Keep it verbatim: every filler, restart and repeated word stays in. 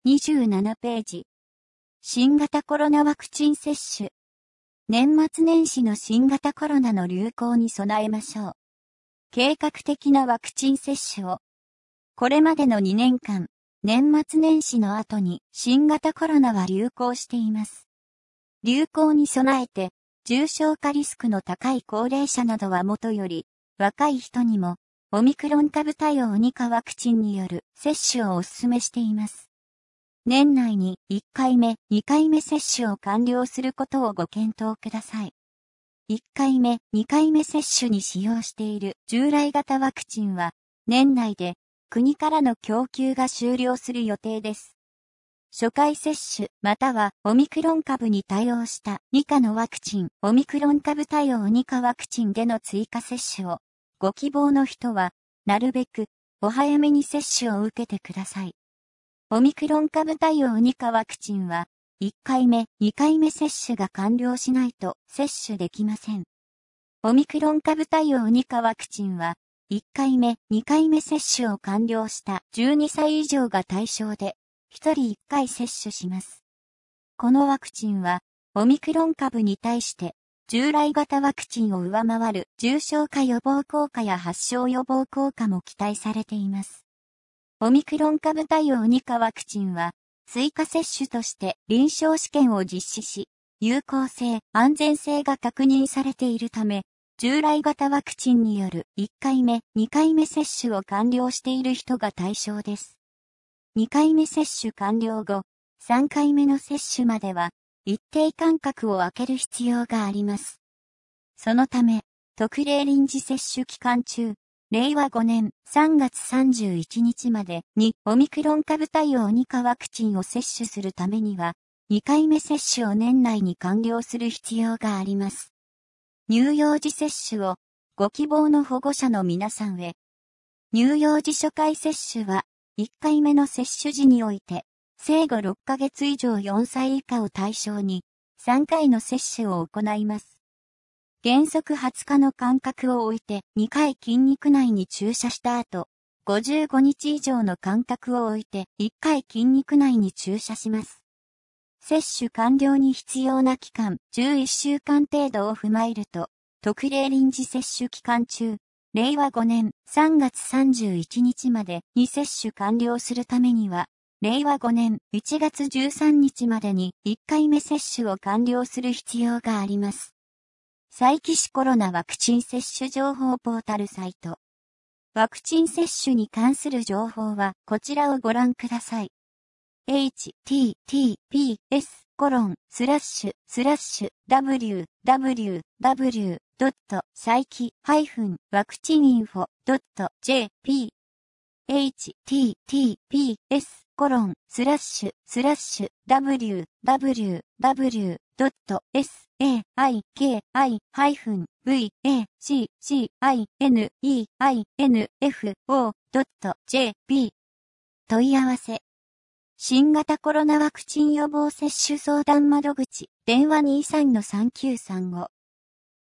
にじゅうななページ。新型コロナワクチン接種。年末年始の新型コロナの流行に備えましょう。計画的なワクチン接種を。これまでのにねんかん、年末年始の後に新型コロナは流行しています。流行に備えて、重症化リスクの高い高齢者などはもとより、若い人にも、オミクロン株対応に価ワクチンによる接種をお勧めしています。年内にいっかいめ、にかいめ接種を完了することをご検討ください。いっかいめ、にかいめ接種に使用している従来型ワクチンは、年内で国からの供給が終了する予定です。初回接種またはオミクロン株に対応したに価のワクチン、オミクロン株対応に価ワクチンでの追加接種をご希望の人は、なるべくお早めに接種を受けてください。オミクロン株対応に価ワクチンは、いっかいめ、にかいめ接種が完了しないと接種できません。オミクロン株対応に価ワクチンは、いっかいめ、にかいめ接種を完了したじゅうにさい以上が対象で、ひとりいっかい接種します。このワクチンは、オミクロン株に対して、従来型ワクチンを上回る重症化予防効果や発症予防効果も期待されています。オミクロン株対応に価ワクチンは、追加接種として臨床試験を実施し、有効性、安全性が確認されているため、従来型ワクチンによるいっかいめ、にかいめ接種を完了している人が対象です。にかいめ接種完了後、さんかいめの接種までは、一定間隔を空ける必要があります。そのため、特例臨時接種期間中、れいわごねんさんがつさんじゅういちにちまでにオミクロン株対応に価ワクチンを接種するためには、にかいめ接種を年内に完了する必要があります。乳幼児接種をご希望の保護者の皆さんへ。乳幼児初回接種は、いっかいめの接種時において、生後ろっかげつ以上よんさい以下を対象に、さんかいの接種を行います。原則はつかの間隔を置いてにかい筋肉内に注射した後、ごじゅうごにち以上の間隔を置いていっかい筋肉内に注射します。接種完了に必要な期間じゅういっしゅうかん程度を踏まえると、特例臨時接種期間中、れいわごねんさんがつさんじゅういちにちまでに接種完了するためには、れいわごねんいちがつじゅうさんにちまでにいっかいめ接種を完了する必要があります。佐伯市コロナワクチン接種情報ポータルサイト。ワクチン接種に関する情報はこちらをご覧ください。エイチティーティーピーエスコロンスラッシュスラッシュダブリューダブリューダブリュードット佐伯ワクチンインフォドットジェーピー エイチティーティーピーエスコロンスラッシュスラッシュダブリューダブリューダブリュードットエスエーアイケーアイブイエーシーシーアイエヌイーアイエヌエフオードットジェーピー 問い合わせ新型コロナワクチン予防接種相談窓口電話 にじゅうさんのさんきゅうさんご